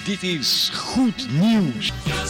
Dit is Goed Nieuws.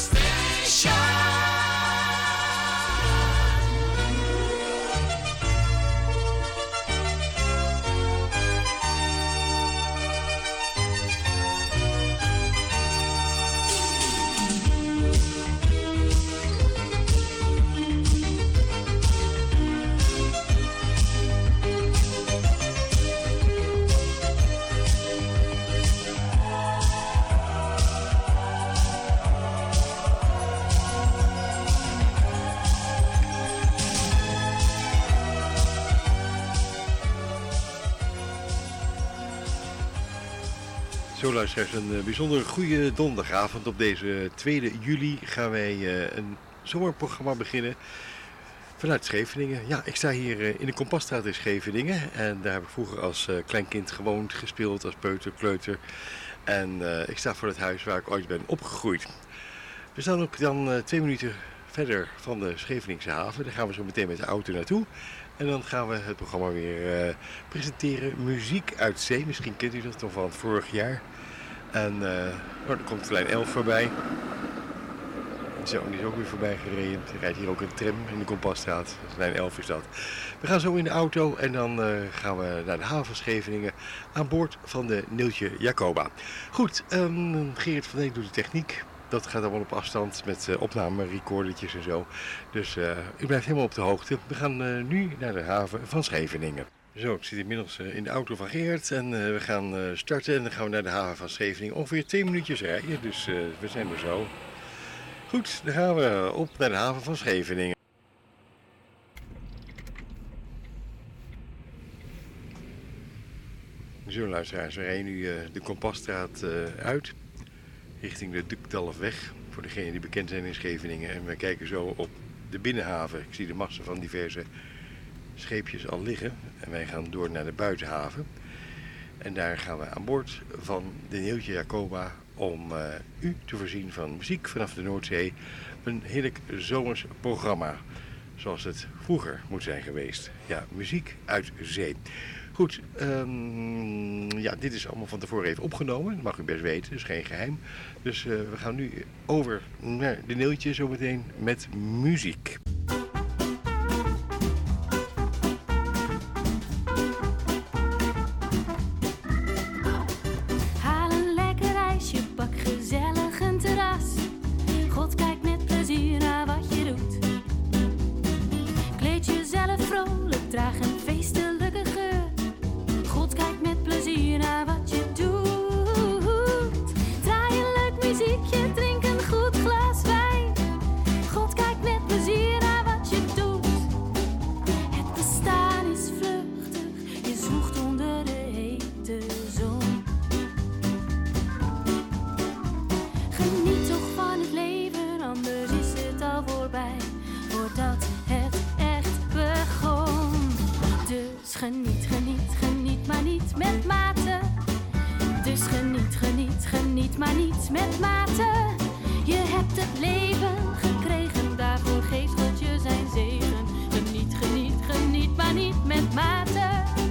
Zo luisteraars, een bijzonder goede donderdagavond. Op deze 2 juli gaan wij een zomerprogramma beginnen vanuit Scheveningen. Ja, ik sta hier in de Kompasstraat in Scheveningen en daar heb ik vroeger als klein kind gewoond, gespeeld als peuter, kleuter. En ik sta voor het huis waar ik ooit ben opgegroeid. We staan ook dan 2 minuten verder van de Scheveningse haven. Daar gaan we zo meteen met de auto naartoe. En dan gaan we het programma weer presenteren. Muziek uit zee. Misschien kent u dat nog van vorig jaar. En dan komt lijn 11 voorbij. Zo, die is ook weer voorbij gereden. Er rijdt hier ook een tram in de Kompasstraat. Lijn 11 is dat. We gaan zo in de auto en dan gaan we naar de haven van Scheveningen aan boord van de Neeltje Jacoba. Goed, Gerrit van Dijk doet de techniek. Dat gaat allemaal op afstand met opname, recordertjes en zo. Dus u blijft helemaal op de hoogte. We gaan nu naar de haven van Scheveningen. Zo, ik zit inmiddels in de auto van Gerrit en we gaan starten en dan gaan we naar de haven van Scheveningen. Ongeveer 2 minuutjes rijden, dus we zijn er zo. Goed, dan gaan we op naar de haven van Scheveningen. Zo luisteraars, we rijden nu de Kompasstraat uit. Richting de Dukdalfweg, voor degenen die bekend zijn in Scheveningen. En we kijken zo op de binnenhaven. Ik zie de masten van diverse scheepjes al liggen. En wij gaan door naar de buitenhaven. En daar gaan we aan boord van de Neeltje Jacoba om u te voorzien van muziek vanaf de Noordzee. Een heerlijk zomers programma, zoals het vroeger moet zijn geweest. Ja, muziek uit zee. Goed, ja, dit is allemaal van tevoren even opgenomen. Dat mag u best weten, dat is geen geheim. Dus we gaan nu over naar de Neeltje zometeen met muziek. Haal een lekker ijsje, pak gezellig een terras. God kijkt met plezier naar wat je doet. Kleed jezelf vrolijk, draag een feestelijke geur. God kijkt met plezier naar wat je doet. Draai een leuk muziekje, drink een goed glas wijn. God kijkt met plezier naar wat je doet. Het bestaan is vluchtig, je zwoegt onder de hete zon. Geniet toch van het leven, anders is het al voorbij. Voordat het echt begon. Dus geniet, geniet, geniet, maar niet met mate. Dus geniet, geniet, geniet, maar niet met mate. Je hebt het leven gekregen, daarvoor geeft God je zijn zegen. Geniet, geniet, geniet, maar niet met mate.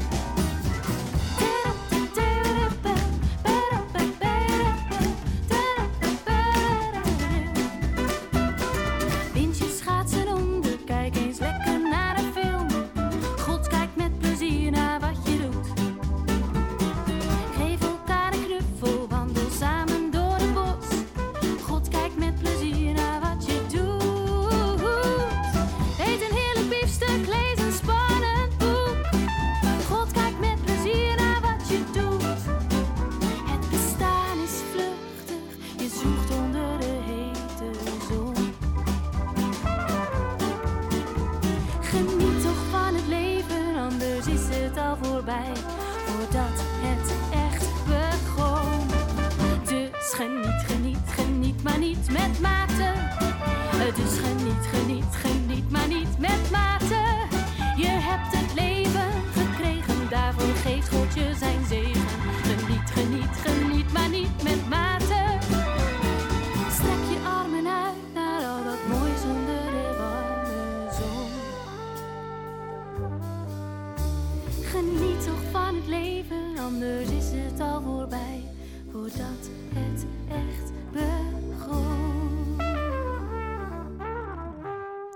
Wind je schaatsen onder, kijk eens lekker naar een film. God kijkt met plezier naar wat je doet. Geef elkaar een knuffel, wandel samen door het bos. God kijkt met plezier naar wat je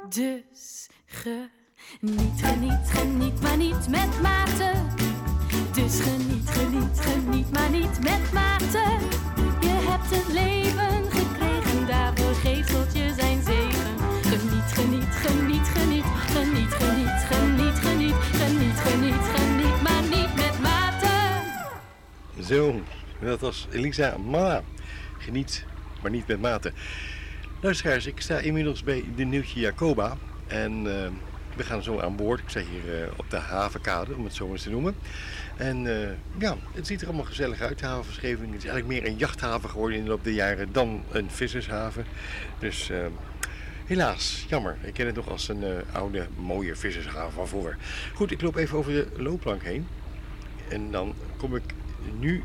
Dus geniet, geniet, geniet, maar niet met mate. Dus geniet, geniet, geniet, maar niet met mate. Je hebt het leven gekregen, daarvoor geeft God je zijn zegen. Geniet, geniet, geniet, geniet, geniet, geniet, geniet, geniet, geniet, geniet, geniet, maar niet met mate. Zo, dat was Elisa Mala. Geniet, maar niet met mate. Luisteraars, ik sta inmiddels bij de Nieuwtje Jacoba en we gaan zo aan boord. Ik sta hier op de havenkade, om het zo eens te noemen. En ja, het ziet er allemaal gezellig uit, de haven van Scheveningen. Het is eigenlijk meer een jachthaven geworden in de loop der jaren dan een vissershaven. Dus helaas, jammer. Ik ken het nog als een oude, mooie vissershaven van vroeger. Goed, ik loop even over de loopplank heen. En dan kom ik nu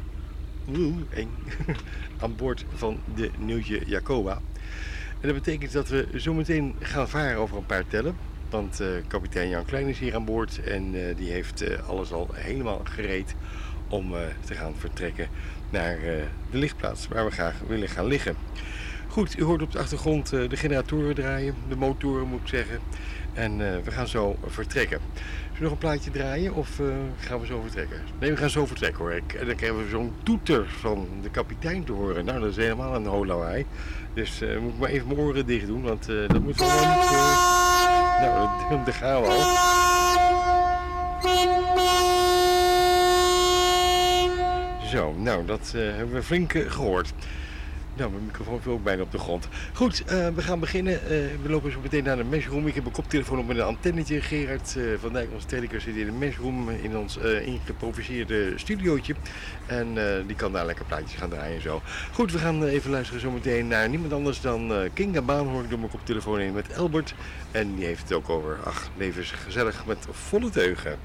aan boord van de Nieuwtje Jacoba. En dat betekent dat we zo meteen gaan varen over een paar tellen. Want kapitein Jan Klein is hier aan boord en die heeft alles al helemaal gereed om te gaan vertrekken naar de ligplaats waar we graag willen gaan liggen. Goed, u hoort op de achtergrond de generatoren draaien, de motoren moet ik zeggen. En we gaan zo vertrekken. Zullen we nog een plaatje draaien of gaan we zo vertrekken? Nee, we gaan zo vertrekken hoor. En dan krijgen we zo'n toeter van de kapitein te horen. Nou, dat is helemaal een holawaai. Dus moet ik maar even mijn oren dicht doen, want dat moet wel niet... Nou, daar gaan we al. Zo, nou, dat hebben we flink gehoord. Nou, mijn microfoon viel ook bijna op de grond. Goed, we gaan beginnen. We lopen zo meteen naar de meshroom. Ik heb een koptelefoon op met een antennetje. Gerard van Dijk, onze technicus, zit in de meshroom in ons ingeproviseerde studiootje. En die kan daar lekker plaatjes gaan draaien en zo. Goed, we gaan even luisteren zo meteen naar niemand anders dan Kinga Baan, hoor ik door mijn koptelefoon heen met Albert. En die heeft het ook over, ach, leven is gezellig met volle teugen.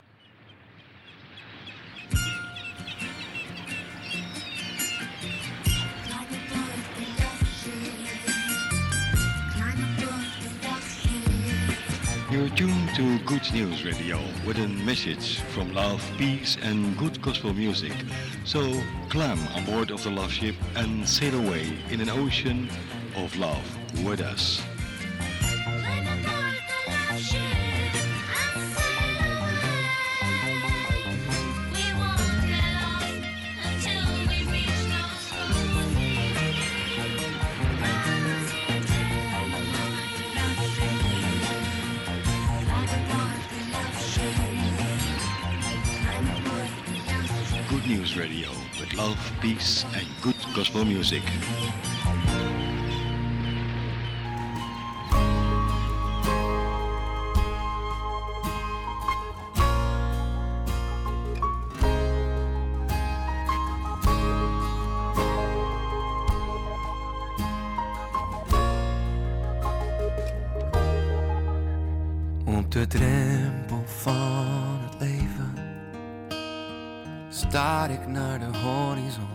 You're tuned to Good News Radio with a message from love, peace and good gospel music. So climb on board of the love ship and sail away in an ocean of love with us. News Radio with love, peace and good gospel music. Op de drempel van het leven staar ik naar de horizon.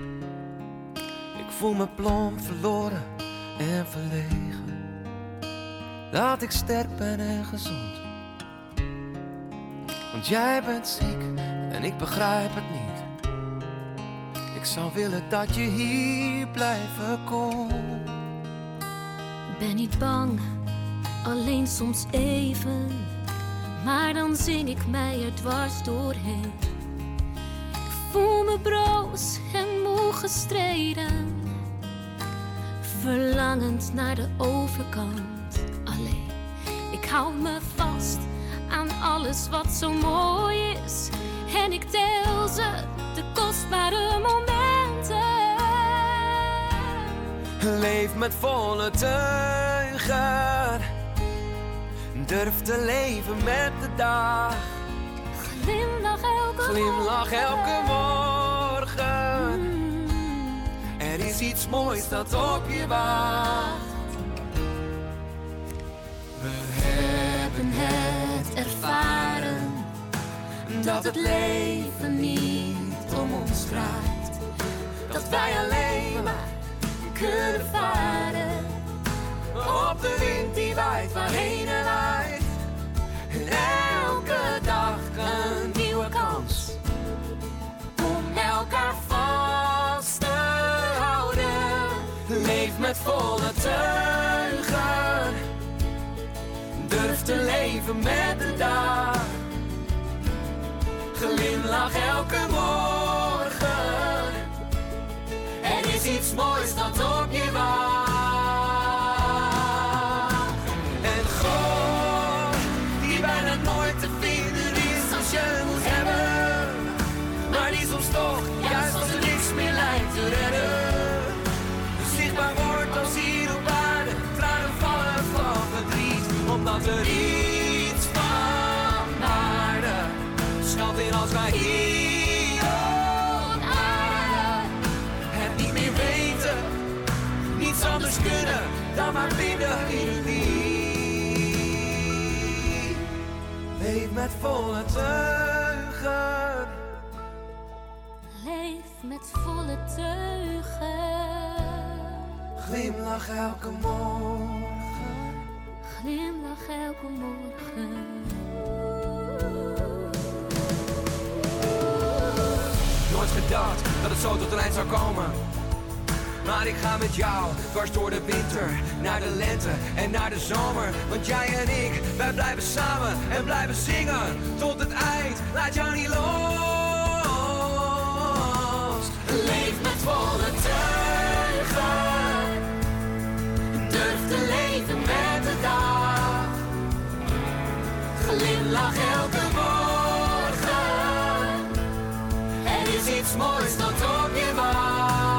Ik voel me plomp verloren en verlegen, dat ik sterk ben en gezond. Want jij bent ziek en ik begrijp het niet. Ik zou willen dat je hier blijven kon. Ben niet bang, alleen soms even. Maar dan zing ik mij er dwars doorheen. Voel me broos en moe gestreden, verlangend naar de overkant. Alleen, ik hou me vast aan alles wat zo mooi is. En ik deel ze, de kostbare momenten. Leef met volle teugen, durf te leven met de dag. Glimlach elke morgen. Er is iets moois dat op je wacht. We hebben het ervaren, dat het leven niet om ons draait. Dat wij alleen maar kunnen varen op de wind die waait waarheen er waait. En elke dag een nieuwe kans om elkaar vast te houden. Leef met volle teugen, te leven met de dag. Glimlach elke morgen. Er is iets moois dat op je wacht. En God, die bijna nooit te vinden is als je moet hebben. Maar die soms toch, juist als er niks meer lijkt te redden. Zichtbaar wordt als hier op aarde. Tranen vallen van verdriet. Omdat er iets van aarde schuilt in als wij hier op aarde het niet meer weten. Niets anders kunnen dan maar binnen in het lied. Leef met volle teugen. Leef met volle teugen. Glimlach elke morgen. Glimlach elke morgen. Nooit gedacht dat het zo tot een eind zou komen. Maar ik ga met jou dwars door de winter, naar de lente en naar de zomer. Want jij en ik, wij blijven samen en blijven zingen tot het eind. Laat jou niet los. Leef met volle teugen. Durf te leven met de dag. Glimlach elke morgen. Er is iets moois dat op je wacht.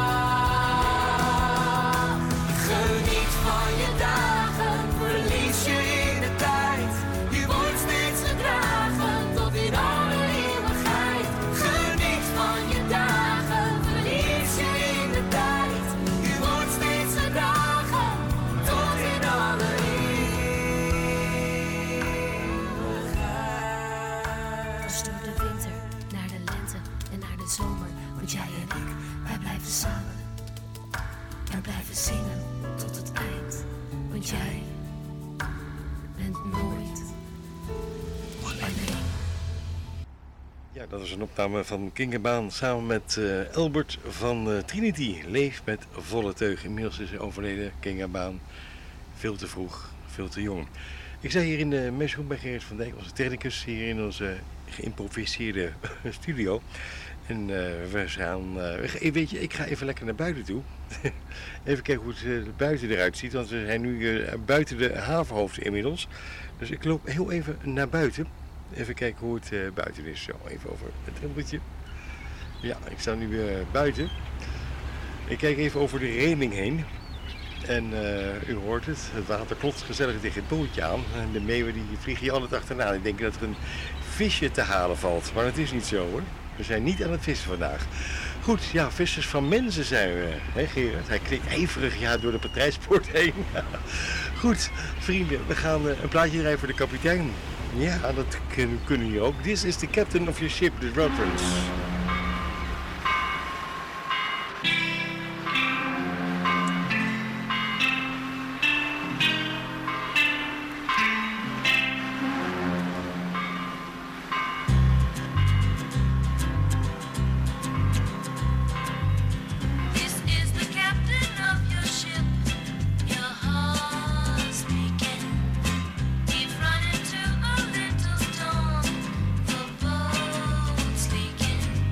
Geniet van je dagen, verlies je in de tijd. Je wordt steeds gedragen tot in alle eeuwigheid. Geniet van je dagen, verlies je in de tijd. Je wordt steeds gedragen tot in alle eeuwigheid. Dus door de winter, naar de lente en naar de zomer. Want jij en ik, wij blijven samen. En blijven zingen tot het eind. Want jij bent nooit alleen. Ja, dat is een opname van King & Baan samen met Albert van Trinity. Leef met volle teug. Inmiddels is hij overleden, King & Baan. Veel te vroeg, veel te jong. Ik sta hier in de Mesroom bij Gerrit van Dijk, onze technicus, hier in onze geïmproviseerde studio. En we gaan, weet je, ik ga even lekker naar buiten toe. Even kijken hoe het buiten eruit ziet, want we zijn nu buiten de havenhoofd inmiddels. Dus ik loop heel even naar buiten. Even kijken hoe het buiten is. Zo, even over het drempeltje. Ja, ik sta nu buiten. Ik kijk even over de reling heen. En u hoort het, het water klopt gezellig tegen het bootje aan. En de meeuwen die vliegen je altijd achterna. Ik denk dat er een visje te halen valt, maar het is niet zo hoor. We zijn niet aan het vissen vandaag. Goed, ja, vissers van mensen zijn we, hè Gerard? Hij klinkt ijverig door de patrijspoort heen. Goed, vrienden, we gaan een plaatje draaien voor de kapitein. Ja, dat kunnen hier ook. This is the captain of your ship, the reference. Speaking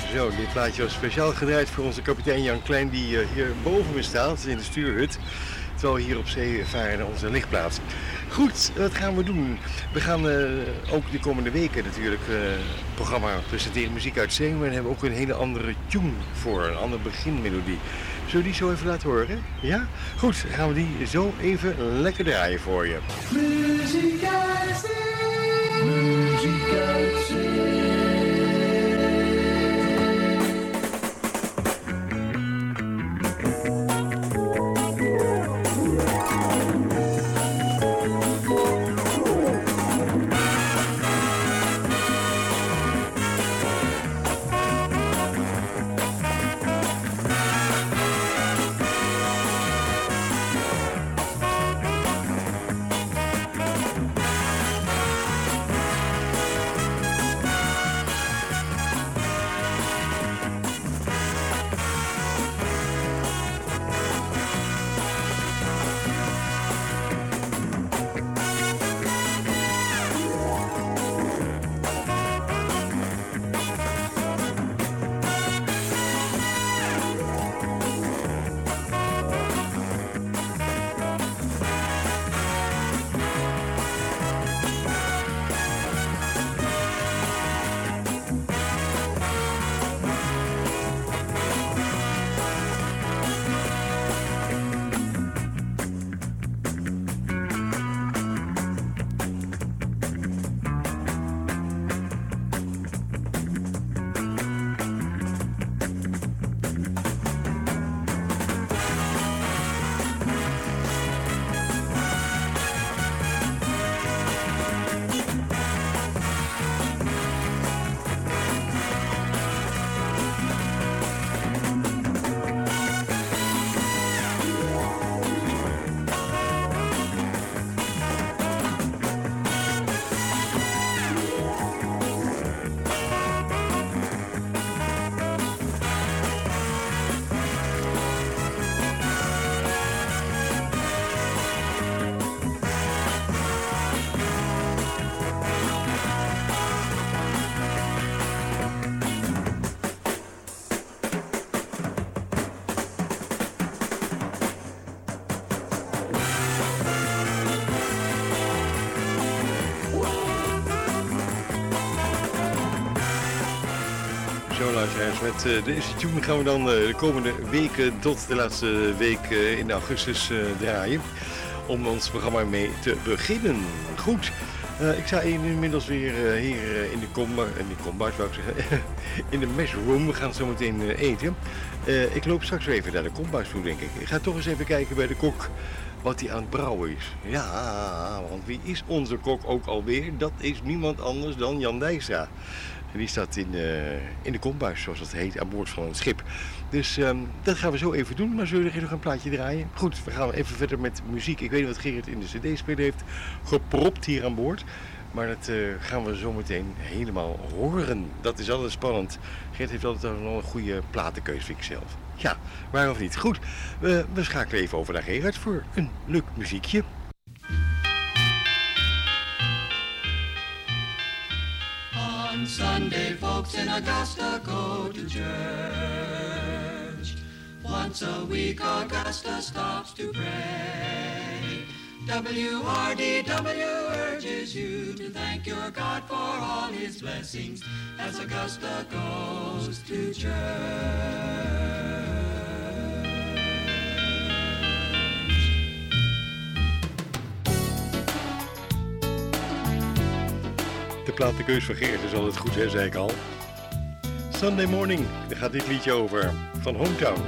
Zo, dit plaatje was speciaal gedraaid voor onze kapitein Jan Klein die hier boven me staat in de stuurhut. Terwijl we hier op zee varen naar onze lichtplaats. Goed, wat gaan we doen? We gaan ook de komende weken natuurlijk het programma presenteren, muziek uit zee. Maar we hebben ook een hele andere tune voor, een andere beginmelodie. Zullen we die zo even laten horen? Ja? Goed, dan gaan we die zo even lekker draaien voor je. Muziek uit zee, muziek uit zee. Met deze tune gaan we dan de komende weken tot de laatste week in augustus draaien. Om ons programma mee te beginnen. Goed, ik sta inmiddels weer hier in de combat, wou ik zeggen. In de meshroom. We gaan zo meteen eten. Ik loop straks weer even naar de kombuis toe, denk ik. Ik ga toch eens even kijken bij de kok wat hij aan het brouwen is. Ja, want wie is onze kok ook alweer? Dat is niemand anders dan Jan Dijkstra. En die staat in de kombuis, zoals dat heet, aan boord van een schip. Dus dat gaan we zo even doen, maar zullen we nog een plaatje draaien? Goed, we gaan even verder met muziek. Ik weet niet wat Gerrit in de cd-speler heeft gepropt hier aan boord. Maar dat gaan we zo meteen helemaal horen. Dat is altijd spannend. Gerrit heeft altijd nog een goede platenkeus, vind ik zelf. Ja, waarom niet? Goed, we schakelen even over naar Gerrit voor een leuk muziekje. On Sunday, folks in Augusta go to church. Once a week, Augusta stops to pray. WRDW urges you to thank your God for all his blessings as Augusta goes to church. De platenkeus van Gerrit is altijd goed, hè, zei ik al. Sunday Morning, daar gaat dit liedje over, van Hometown.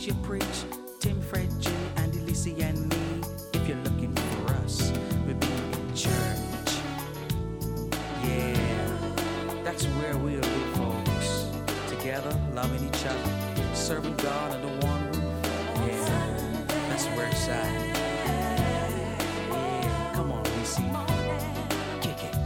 you preach. Tim, Fred, Jimmy, Andy, Lissy, and me. If you're looking for us, we'll be in church. Yeah, that's where we'll be, folks. Together, loving each other, serving God under one roof. Yeah, that's where it's at. Yeah, come on, Lissy. Kick it.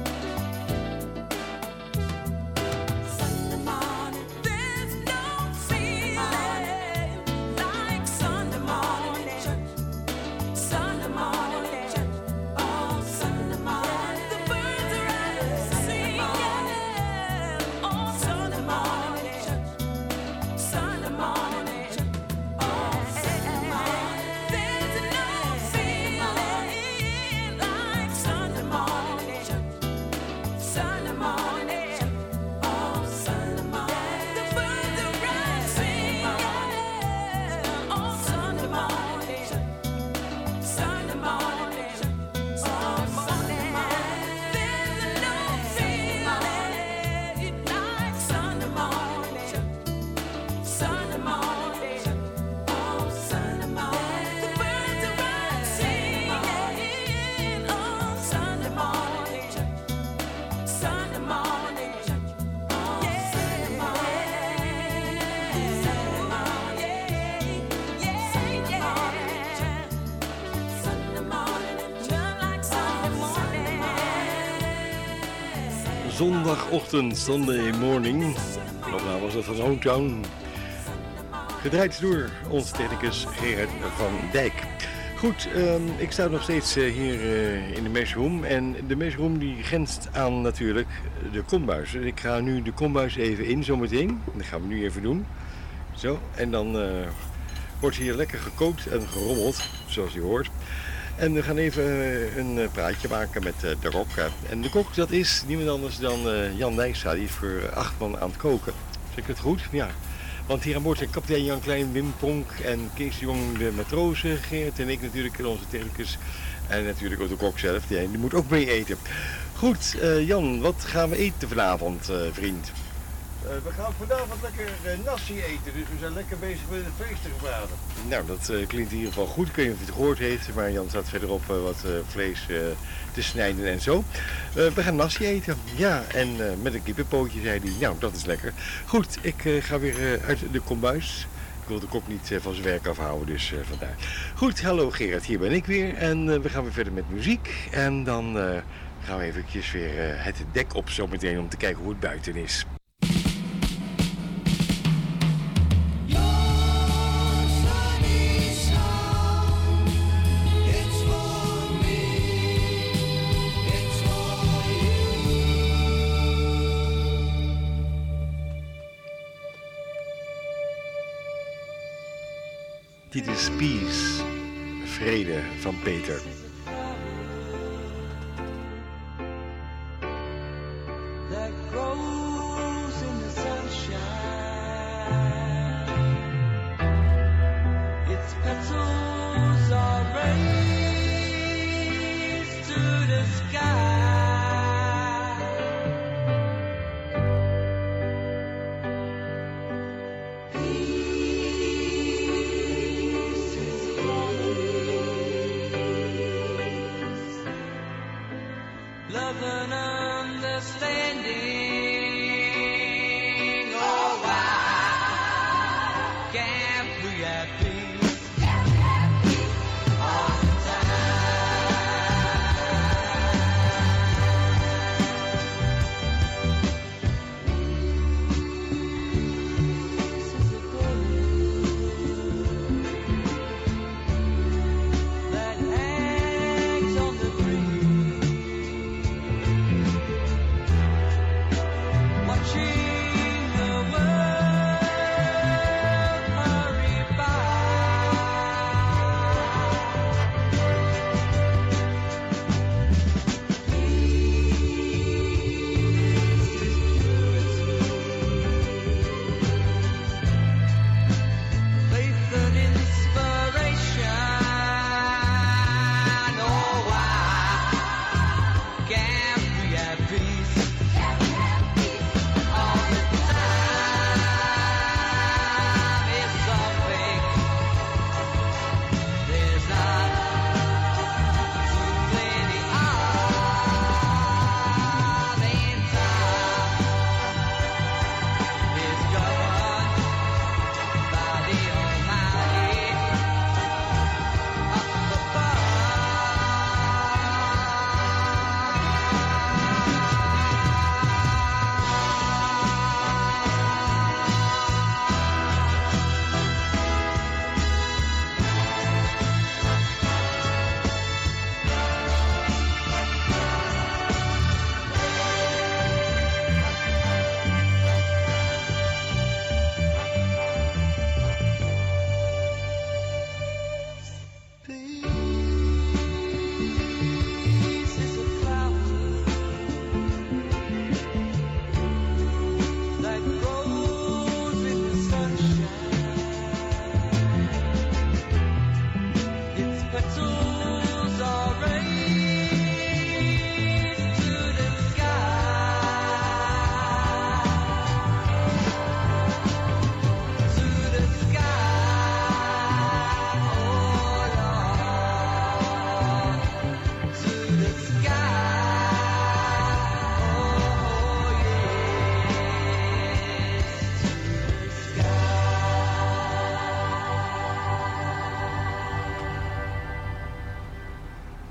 Sunday morning, there's no feeling like Sunday morning church. Sunday morning church. Oh, Sunday morning, the birds are out singing. Oh, Sunday morning church. Sunday morning church. Oh, Sunday morning, there's no feeling like Sunday morning church. Sunday morning church. Oh, Sunday morning, the birds are out singing. Oh, Sunday morning church. Sunday morning church. Oh, Sunday morning, there's no feeling like Sunday morning church. Sunday morning church. Oh, Sunday morning, the birds are out singing. Oh, Sunday morning church. Sunday morning church. Oh, Sunday Zondagochtend, Sunday morning. Normaal was dat van Hometown. Gedraaid door ons technicus Gerard van Dijk. Goed, ik sta nog steeds hier in de meshroom. En de meshroom die grenst aan natuurlijk de kombuis. Dus ik ga nu de kombuis even in zometeen. Dat gaan we nu even doen. Zo, en dan wordt hier lekker gekookt en gerommeld, zoals u hoort. En we gaan even een praatje maken met de kok. En de kok, dat is niemand anders dan Jan Nijstra. Die is voor 8 man aan het koken. Zeg ik het goed? Ja. Want hier aan boord zijn kapitein Jan Klein, Wim Pronk en Kees de Jong, de matrozen, Geert en ik natuurlijk, onze technicus. En natuurlijk ook de kok zelf, die moet ook mee eten. Goed, Jan, wat gaan we eten vanavond, vriend? We gaan vanavond lekker nasi eten, dus we zijn lekker bezig met het vlees te braden. Nou, dat klinkt in ieder geval goed. Ik weet niet of je het gehoord heeft, maar Jan staat verderop wat vlees te snijden en zo. We gaan nasi eten, ja, en met een kippenpootje, zei hij. Nou, dat is lekker. Goed, ik ga weer uit de kombuis. Ik wil de kok niet van zijn werk afhouden, dus vandaar. Goed, hallo Gerard, hier ben ik weer en we gaan weer verder met muziek. En dan gaan we eventjes weer het dek op zometeen om te kijken hoe het buiten is. Dit is Peace, vrede van Peter. That grows in the sunshine. Its petals are raised to the sky. Love and understanding. Oh, why can't we have peace all the that hangs on the breeze. Watching the world hurry by.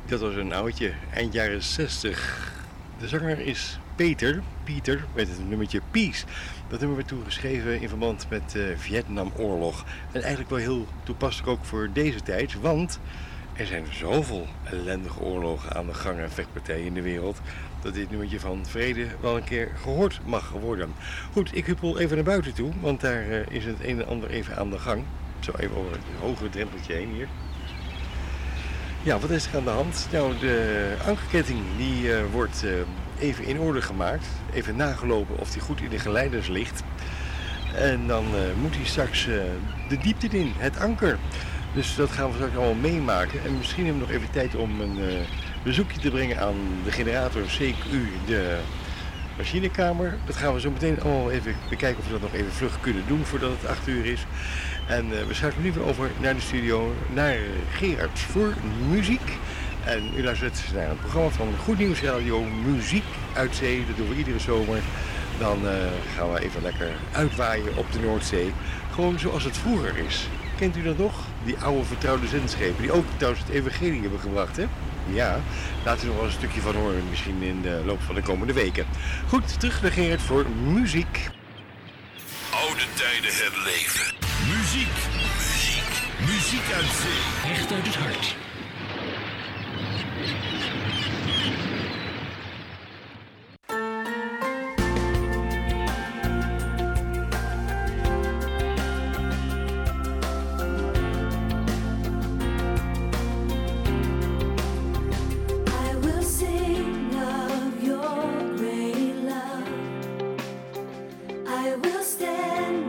Dat was een oudje, eind jaren 60. De zanger is Pieter, met het nummertje Peace. Dat nummer werd toen geschreven in verband met de Vietnamoorlog. En eigenlijk wel heel toepasselijk ook voor deze tijd, want er zijn zoveel ellendige oorlogen aan de gang en vechtpartijen in de wereld, dat dit nummertje van vrede wel een keer gehoord mag worden. Goed, ik huppel even naar buiten toe, want daar is het een en ander even aan de gang. Zo even over het hoge drempeltje heen hier. Ja, wat is er aan de hand? Nou, de ankerketting die wordt even in orde gemaakt. Even nagelopen of die goed in de geleiders ligt. En dan moet hij straks de diepte in, het anker. Dus dat gaan we straks allemaal meemaken. En misschien hebben we nog even tijd om een bezoekje te brengen aan de generator CQ, de machinekamer. Dat gaan we zo meteen allemaal even bekijken of we dat nog even vlug kunnen doen voordat het 8 uur is. En we schakelen nu weer over naar de studio, naar Gerard voor muziek. En u luistert naar een programma van Goed Nieuws Radio, Muziek uit Zee. Dat doen we iedere zomer. Dan gaan we even lekker uitwaaien op de Noordzee. Gewoon zoals het vroeger is. Kent u dat nog? Die oude vertrouwde zendschepen die ook trouwens het evangelie hebben gebracht, hè? Ja, laten we nog wel een stukje van horen, misschien in de loop van de komende weken. Goed, terug naar Gerard voor muziek. Oude tijden herleven. Muziek. Muziek uit zee. Echt uit het hart.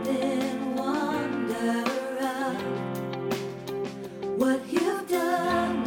What you've done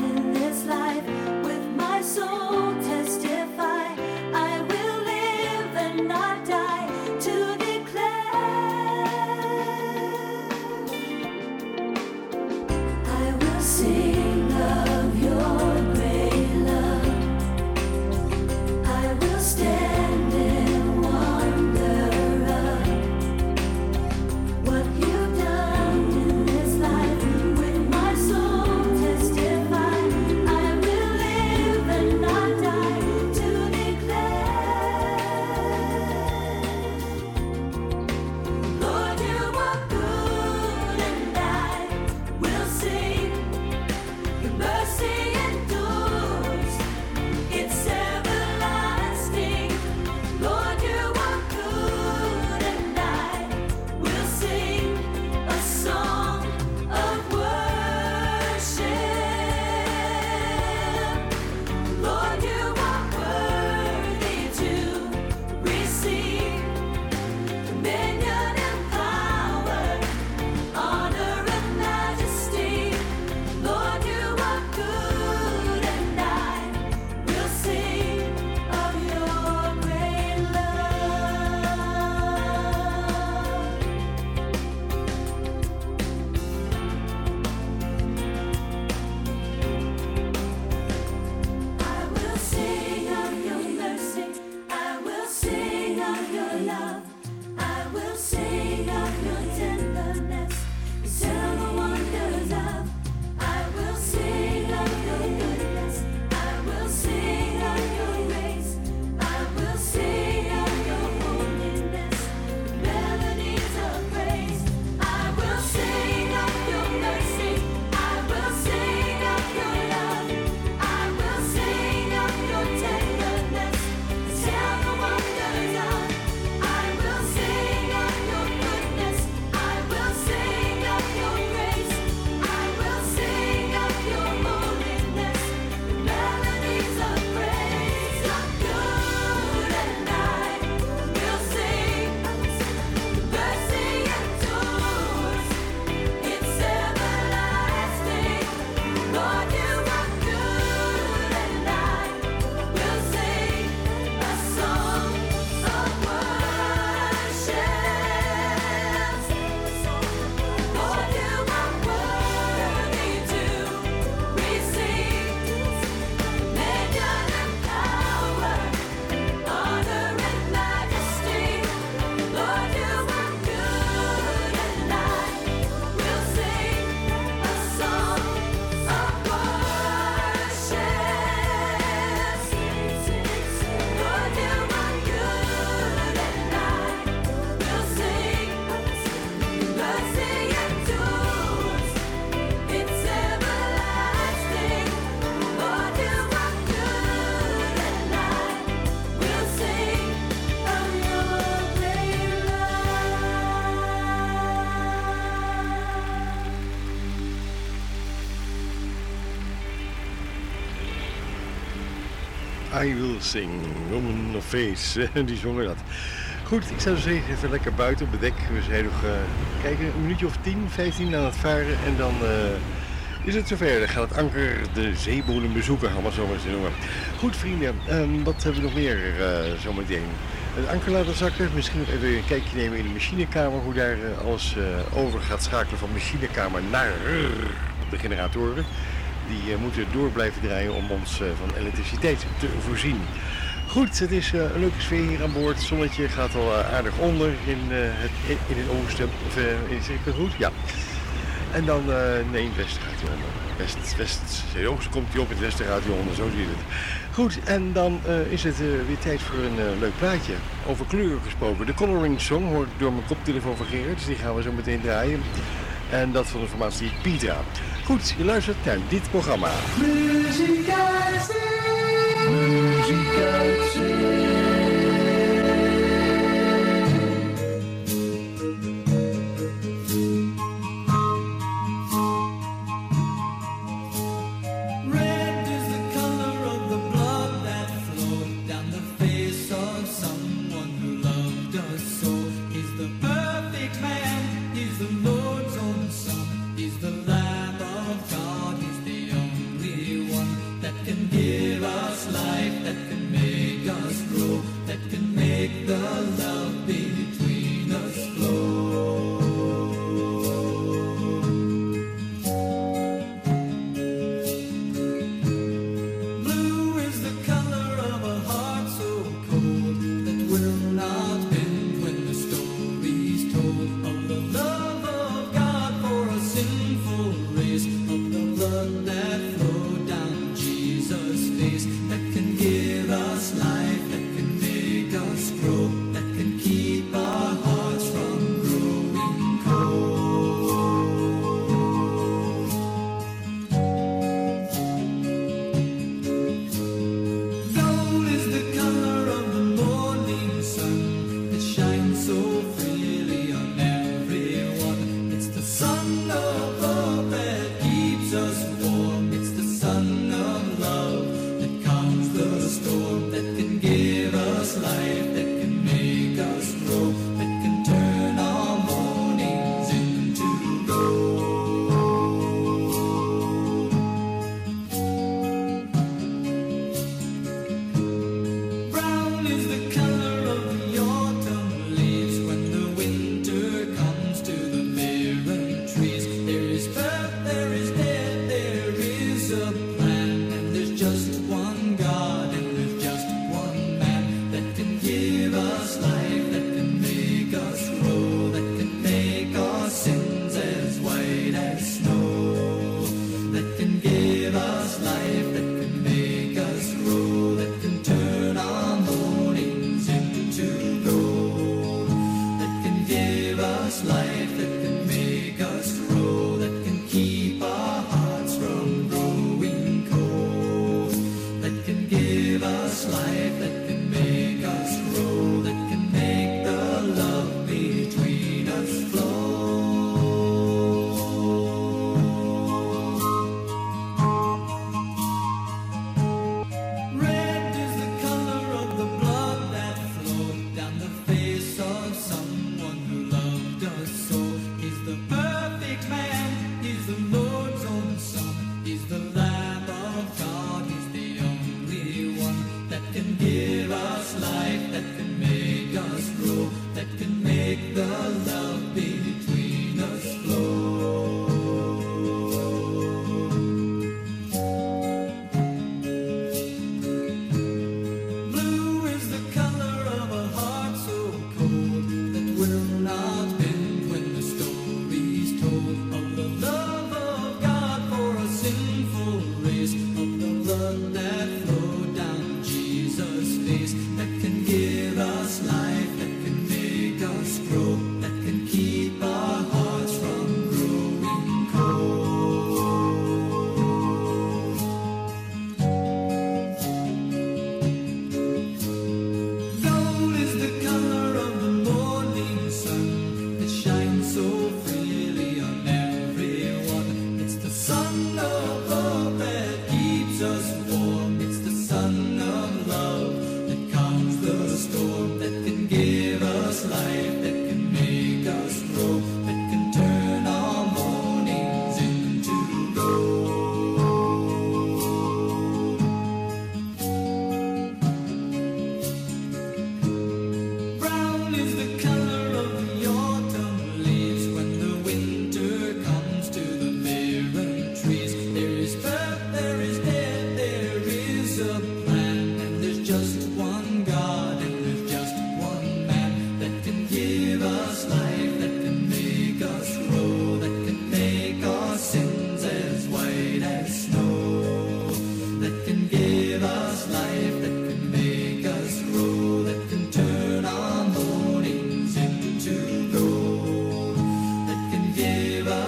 I Will Sing, Woman of Face, die zongen dat. Goed, ik sta dus even lekker buiten op het dek. We zijn nog, kijken, een minuutje of 10, 15 aan het varen en dan is het zover. Dan gaat het anker de zeebodem bezoeken, allemaal zo maar te noemen. Goed vrienden, wat hebben we nog meer zometeen? Het anker laten zakken, misschien nog even een kijkje nemen in de machinekamer, hoe daar alles over gaat schakelen van machinekamer naar de generatoren. Die moeten door blijven draaien om ons van elektriciteit te voorzien. Goed, het is een leuke sfeer hier aan boord. Het zonnetje gaat al aardig onder in het oosten. Of zeg ik dat goed? Ja. En dan, nee, in het westen gaat hij onder. In het oosten komt hij op, in het westen gaat hij onder, zo zie je het. Goed, en dan is het weer tijd voor een leuk plaatje. Over kleuren gesproken. De Coloring Song hoort door mijn koptelefoon van Gerard, dus die gaan we zo meteen draaien. En dat van de formatie Pietra. Goed, je luistert naar dit programma. Muziek uit zee. Muziek uit zee. Give us life that can make us grow.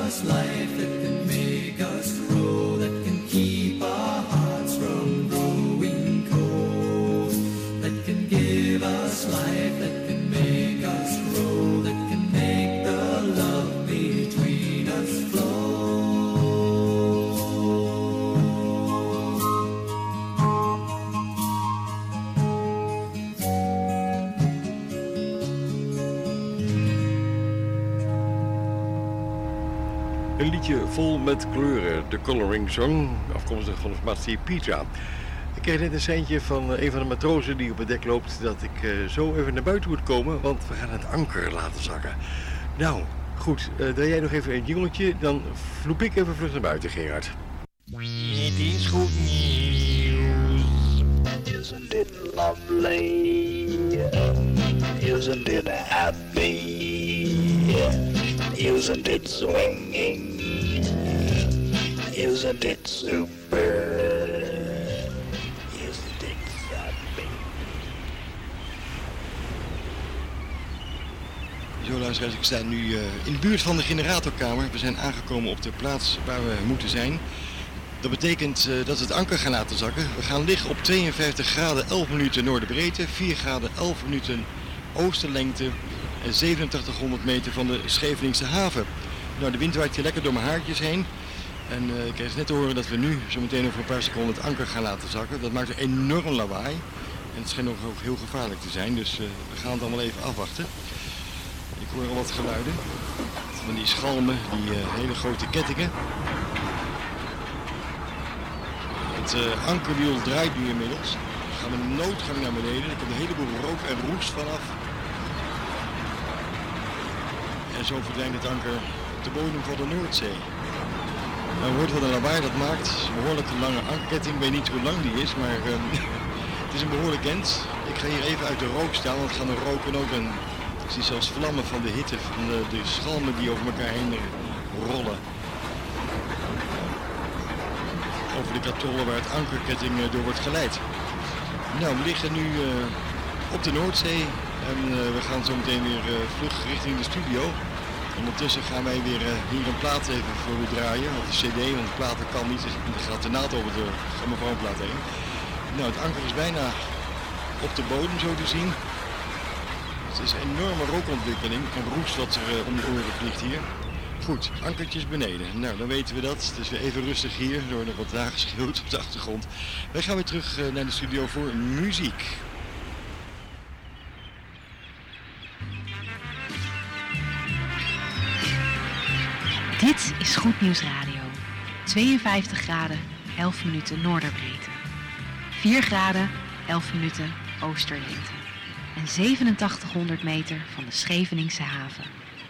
us life, that can make us grow, that can keep our hearts from growing cold, that can give us life, that can make us grow, that can make the love between us flow. Een liedje vol met kleuren, de Coloring Song, afkomstig van de formatie Petra. Ik kreeg net een seintje van een van de matrozen die op het dek loopt dat ik zo even naar buiten moet komen, want we gaan het anker laten zakken. Nou, goed, draai jij nog even een jingletje, dan vloep ik even vlug naar buiten, Gerard. Het is goed nieuws. Isn't it lovely? Isn't it happy? Isn't it swinging? Isn't it super? Isn't it happy? Zo luisteraars, ik sta nu in de buurt van de generatorkamer. We zijn aangekomen op de plaats waar we moeten zijn. Dat betekent dat we het anker gaan laten zakken. We gaan liggen op 52 graden 11 minuten noorderbreedte, 4 graden 11 minuten oostenlengte en 8700 meter van de Scheveningse haven. Nou, de wind waait hier lekker door mijn haartjes heen. En ik kreeg net te horen dat we nu zo meteen over een paar seconden het anker gaan laten zakken. Dat maakt een enorm lawaai. En het schijnt ook heel gevaarlijk te zijn, dus we gaan het allemaal even afwachten. Ik hoor al wat geluiden van die schalmen, die hele grote kettingen. Het ankerwiel draait nu inmiddels. We gaan met een noodgang naar beneden. Er komt een heleboel rook en roest vanaf. En zo verdwijnt het anker op de bodem van de Noordzee. Nou, hoort wat een lawaai dat maakt. Het is een behoorlijk lange ankerketting. Ik weet niet hoe lang die is, maar het is een behoorlijk end. Ik ga hier even uit de rook staan, want het gaat nog roken ook. En ik zie zelfs vlammen van de hitte, van de schalmen die over elkaar heen rollen. Over de katollen waar het ankerketting door wordt geleid. Nou, we liggen nu op de Noordzee en we gaan zo meteen weer vlug richting de studio. Ondertussen gaan wij weer hier een plaat even voor u draaien, of een cd, want de platen kan niet, dus er gaat de naad over de grammofoonplaat heen. Nou, het anker is bijna op de bodem zo te zien. Het is een enorme rookontwikkeling en roest wat er om de oren vliegt hier. Goed, ankertjes beneden. Nou, dan weten we dat. Het is weer even rustig hier, door nog wat nageschreeuwd op de achtergrond. Wij gaan weer terug naar de studio voor muziek. Dit is Goed Nieuws Radio. 52 graden, 11 minuten noorderbreedte. 4 graden, 11 minuten oosterlengte. En 8700 meter van de Scheveningse haven.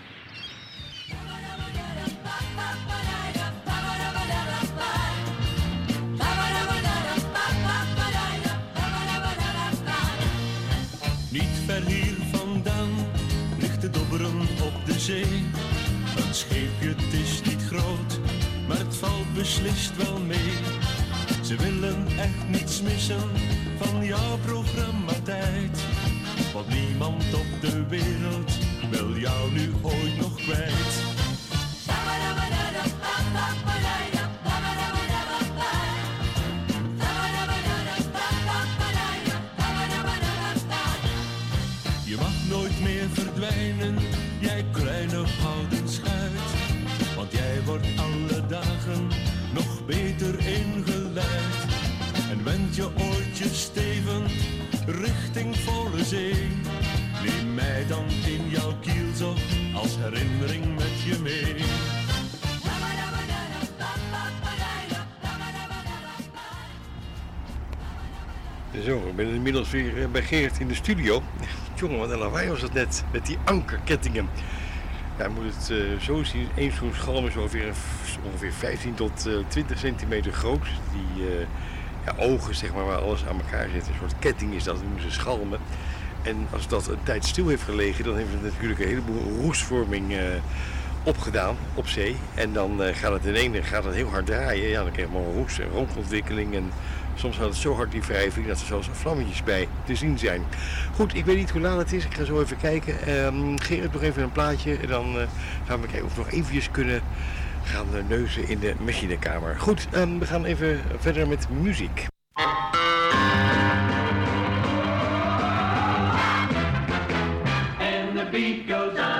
Niet ver hier vandaan ligt de Dobberen op de zee. Een scheepje, het is niet groot, maar het valt beslist wel mee. Ze willen echt niets missen van jouw programmatijd. Want niemand op de wereld wil jou nu ooit nog kwijt. Je mag nooit meer verdwijnen, jij kleine houten schuit. Want jij wordt alle dagen nog beter ingeleid. En wend je oortjes stevig richting volle zee. Neem mij dan in jouw kielzog als herinnering met je mee. Zo, ik ben inmiddels weer bij Gerard in de studio. Jongen, wat een lawaai was het net met die ankerkettingen. Ja, je moet het zo zien. Eén zo'n schalm is ongeveer 15 tot 20 centimeter groot. Die ogen, zeg maar, waar alles aan elkaar zit. Een soort ketting is dat, dat noemen ze schalmen. En als dat een tijd stil heeft gelegen, dan heeft het natuurlijk een heleboel roestvorming opgedaan op zee. En dan gaat het in één, gaat het heel hard draaien. Ja, dan krijg je maar roest en rookontwikkeling en Soms had het zo hard die wrijving dat er zelfs vlammetjes bij te zien zijn. Goed, ik weet niet hoe laat het is. Ik ga zo even kijken. Gerrit, nog even een plaatje. En dan gaan we kijken of we nog eventjes kunnen gaan neuzen in de machinekamer. Goed, we gaan even verder met muziek. And the beat goes on.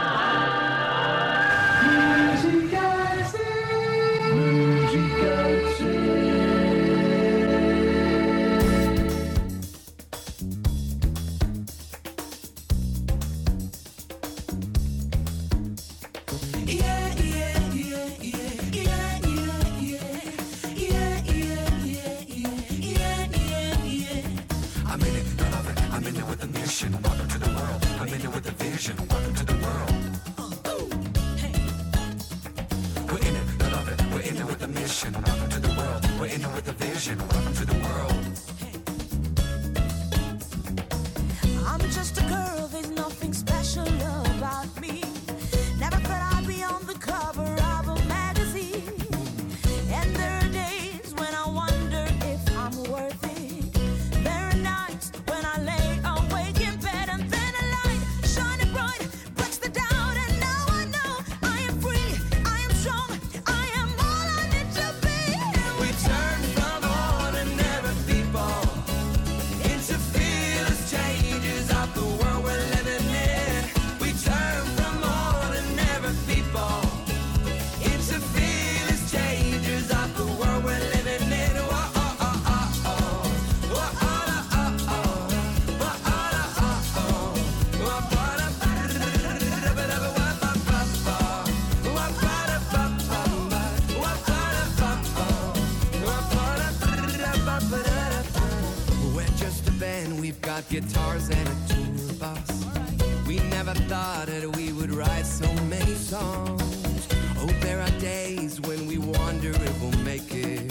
Guitars and a toolbox. We never thought that we would write so many songs. Oh, there are days when we wonder if we'll make it,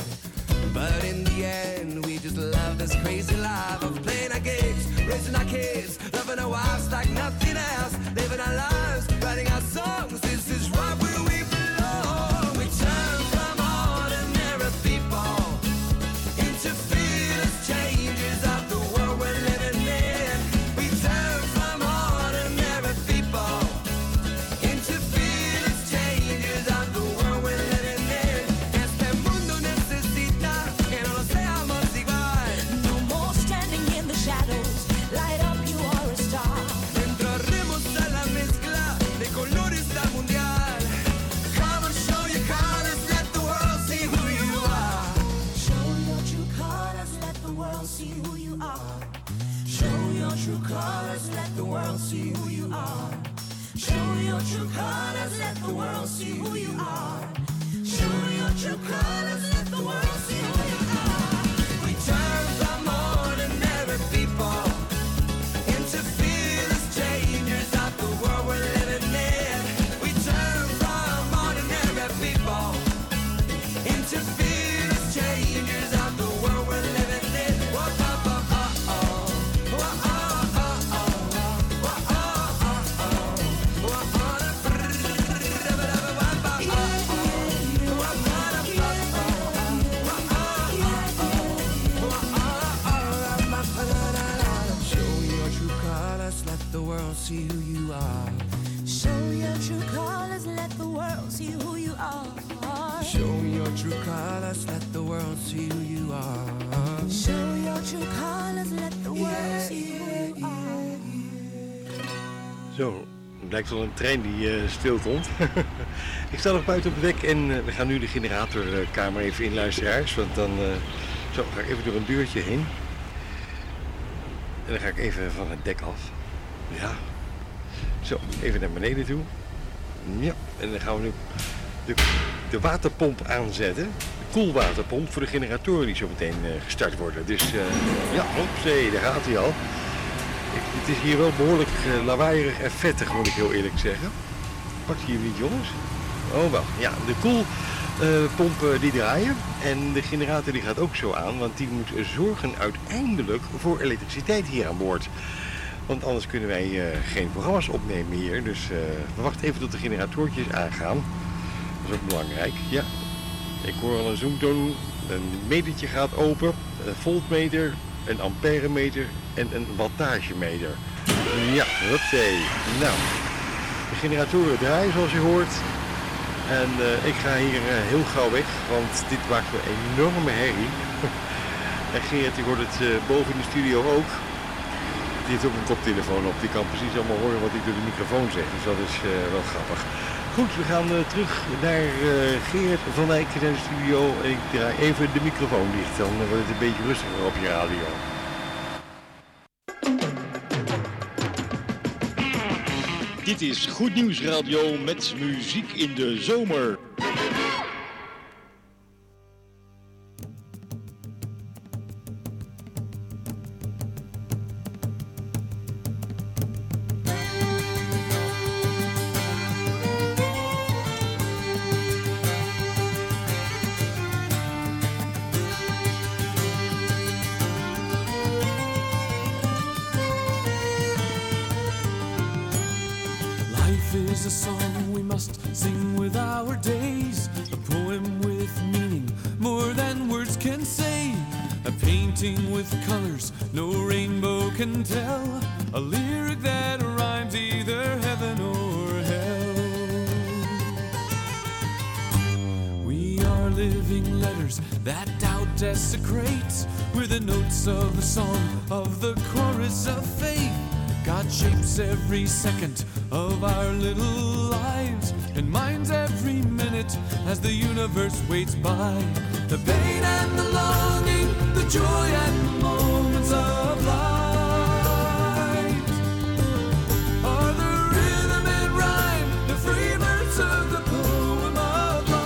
but in the end we just love this crazy life of playing our gigs, raising our kids, loving our wives like nothing else, living our lives, writing our songs. This is right where we belong. We turn from ordinary people into fearless changers of the world we're living. Colors, let the world see who you are. Show your true colors, let the world see who you are. Show your true colors, let the world see who you are. We turn from ordinary people into fearless changers of the world we're living in. We turn from ordinary people into fearless changers of the world we're living in. See who you are. Show your true colors, let the world see who you are. Show your true colors, let the world see who you are. Show your true colors, let the world see who you are. Zo, het lijkt wel een trein die stil stond. Ik sta nog buiten op het dek en we gaan nu de generatorkamer even in, luisteraars. Want dan zo, ga ik even door een deurtje heen. En dan ga ik even van het dek af. Ja. Zo, even naar beneden toe. Ja, en dan gaan we nu de waterpomp aanzetten. De koelwaterpomp voor de generatoren die zo meteen gestart worden. Dus ja, opzee, daar gaat hij al. Het is hier wel behoorlijk lawaaierig en vettig, moet ik heel eerlijk zeggen. Pakt hij hem niet, jongens? Oh, wel. Ja, de koelpompen die draaien. En de generator die gaat ook zo aan, want die moet zorgen uiteindelijk voor elektriciteit hier aan boord. Want anders kunnen wij geen programma's opnemen hier. Dus we wachten even tot de generatortjes aangaan. Dat is ook belangrijk. Ja, ik hoor al een zoomtoon Een metertje gaat open, een voltmeter, een amperemeter en een wattagemeter. Ja, oké. Nou, de generatoren draaien zoals je hoort. En ik ga hier heel gauw weg, want dit maakt een enorme herrie. En Gerard, die hoort het boven in de studio ook. Die heeft ook een koptelefoon op, die kan precies allemaal horen wat ik door de microfoon zeg. Dus dat is wel grappig. Goed, we gaan terug naar Gerard van Dijk in de studio. En ik draai even de microfoon dicht, dan wordt het een beetje rustiger op je radio. Dit is Goed Nieuws Radio met muziek in de zomer. Is a song we must sing with our days, a poem with meaning more than words can say, a painting with colors no rainbow can tell, a lyric that rhymes either heaven or hell. We are living letters that doubt desecrates, we're the notes of the song of the chorus of faith. God shapes every second of our little lives and minds every minute as the universe waits by. The pain and the longing, the joy and the moments of light are the rhythm and rhyme, the free verse of the poem of life.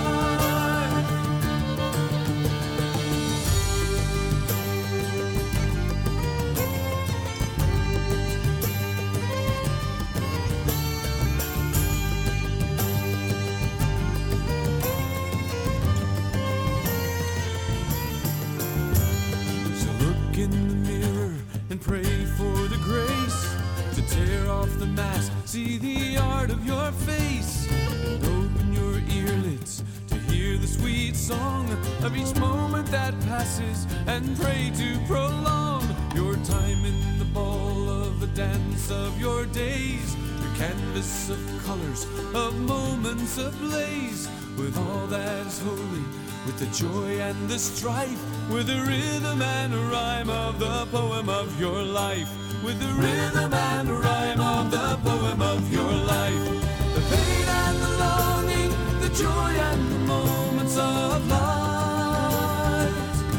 In the mirror and pray for the grace to tear off the mask, see the art of your face, and open your earlids to hear the sweet song of each moment that passes, and pray to prolong your time in the ball of the dance of your days, your canvas of colors, of moments ablaze, with all that is holy, with the joy and the strife, with the rhythm and rhyme of the poem of your life, with the rhythm and rhyme of the poem of your life. The pain and the longing, the joy and the moments of light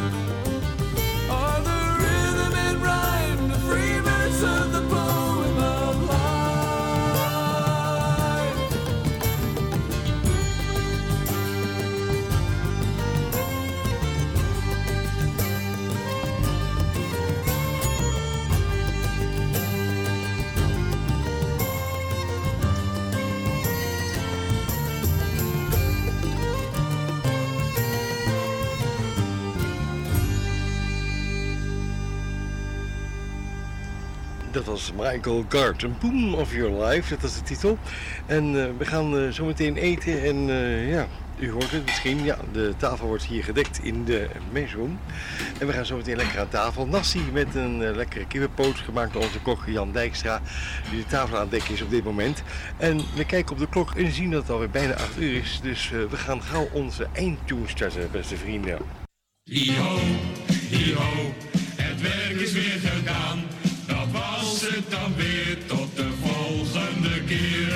are the rhythm and rhyme, the free verse of the poem of life. Dat was Michael Gard, een Poem of Your Life, dat is de titel. En we gaan zo meteen eten en ja, u hoort het misschien, ja, de tafel wordt hier gedekt in de meshroom. En we gaan zo meteen lekker aan tafel. Nasi met een lekkere kippenpoot, gemaakt door onze kok Jan Dijkstra, die de tafel aan het dekken is op dit moment. En we kijken op de klok en zien dat het alweer bijna 8 uur is, dus we gaan gauw onze eindtune starten, beste vrienden. Hi-ho, hi-ho, het werk is weer gedaan. Dat was het dan weer, tot de volgende keer.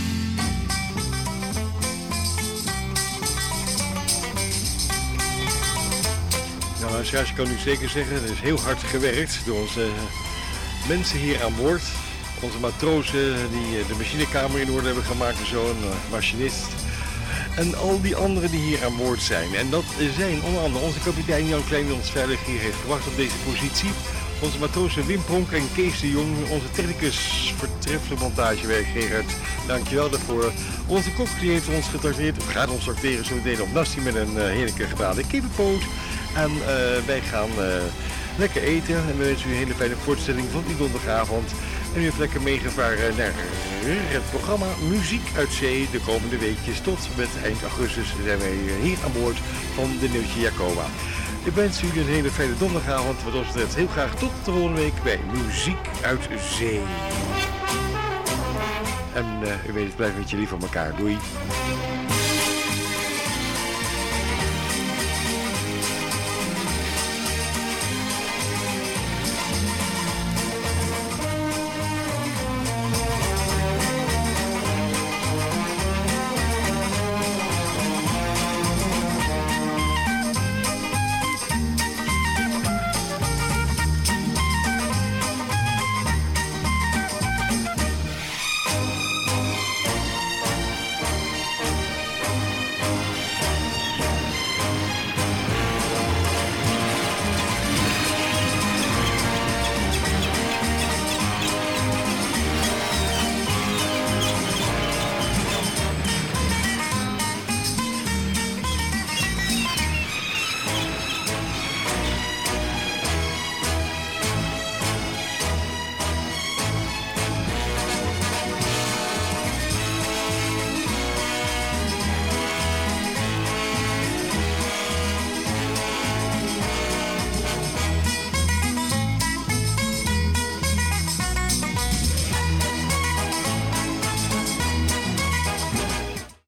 Nou, luisteraars, ik kan u zeker zeggen, er is heel hard gewerkt door onze mensen hier aan boord. Onze matrozen die de machinekamer in orde hebben gemaakt en zo, een machinist. En al die anderen die hier aan boord zijn. En dat zijn onder andere onze kapitein Jan Klein, die ons veilig hier heeft gewacht op deze positie. Onze matrozen Wim Pronk en Kees de Jong, onze technicus, voortreffelijk montagewerk Gerard, dankjewel daarvoor. Onze kok die heeft ons getrakteerd, of gaat ons trakteren zo meteen op nasi met een heerlijke gebraden kippenpoot. En wij gaan lekker eten en we wensen u een hele fijne voortzetting van die donderdagavond. En u heeft lekker meegevaren naar het programma Muziek uit Zee. De komende weekjes tot met eind augustus zijn wij hier aan boord van de Neutje Jacoba. Ik wens jullie een hele fijne donderdagavond. Wat ons betreft heel graag tot de volgende week bij Muziek uit Zee. En u weet het, blijf met je lief van elkaar. Doei.